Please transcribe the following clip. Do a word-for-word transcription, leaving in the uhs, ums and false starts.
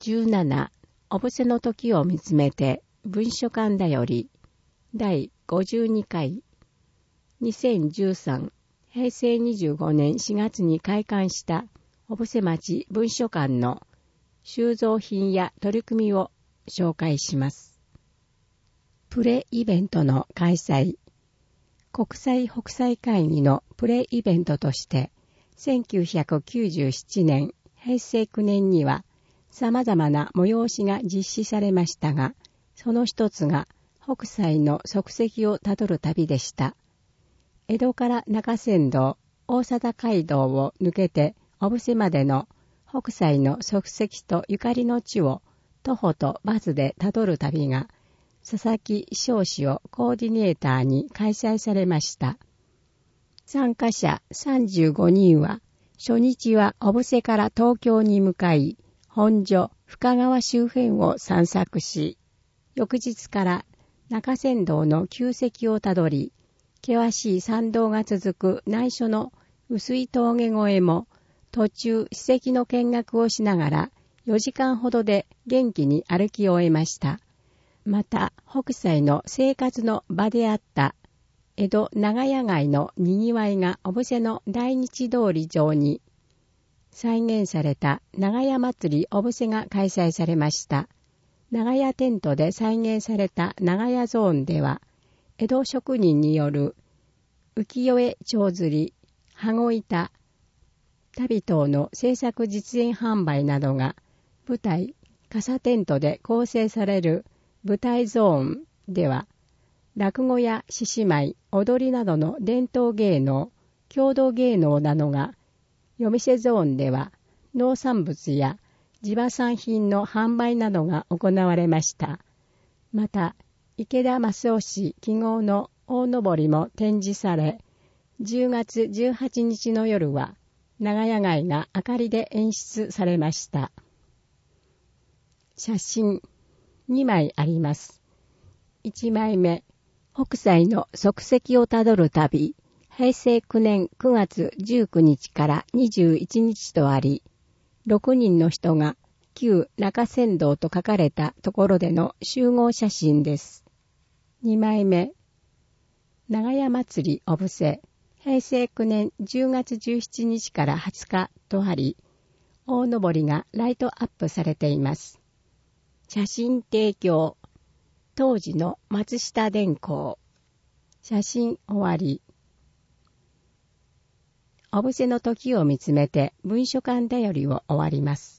じゅうなな、おぶせの時を見つめて文書館だよりだいごじゅうにかい、にせんじゅうさん、へいせいにじゅうごねんしがつに開館したおぶせ町文書館の収蔵品や取り組みを紹介します。プレイベントの開催。国際北斎会議のプレイベントとしてせんきゅうひゃくきゅうじゅうななねん、へいせいきゅうねんには様々な催しが実施されましたが、その一つが北斎の足跡をたどる旅でした。江戸から中山道、大貞街道を抜けて小布施までの北斎の足跡とゆかりの地を徒歩とバスでたどる旅が佐々木翔氏をコーディネーターに開催されました。参加者さんじゅうごにんは初日は小布施から東京に向かい、本所深川周辺を散策し、翌日から中山道の旧跡をたどり、険しい山道が続く内緒の薄い峠越えも途中史跡の見学をしながらよじかんほどで元気に歩き終えました。また北斎の生活の場であった江戸長屋街の賑わいが小布施の大日通り上に再現された長屋祭り小布施が開催されました。長屋テントで再現された長屋ゾーンでは、江戸職人による浮世絵帳摺り、羽子板、旅等の制作実演販売などが舞台、傘テントで構成される舞台ゾーンでは、落語や獅子舞、踊りなどの伝統芸能、郷土芸能などが、夜店ゾーンでは農産物や地場産品の販売などが行われました。また、池田正夫氏記号の大のぼりも展示され、じゅうがつじゅうはちにちの夜は長屋街が明かりで演出されました。写真にまいあります。いちまいめ、北斎の足跡をたどる旅、へいせいきゅうねんくがつじゅうくにちからにじゅういちにちとあり、ろくにんの人が旧中山道と書かれたところでの集合写真です。にまいめ、長屋祭り小布施、へいせいきゅうねんじゅうがつじゅうしちにちからはつかとあり、大のぼりがライトアップされています。写真提供、当時の松下電工。写真終わり。小布施の時を見つめて文書館だよりを終わります。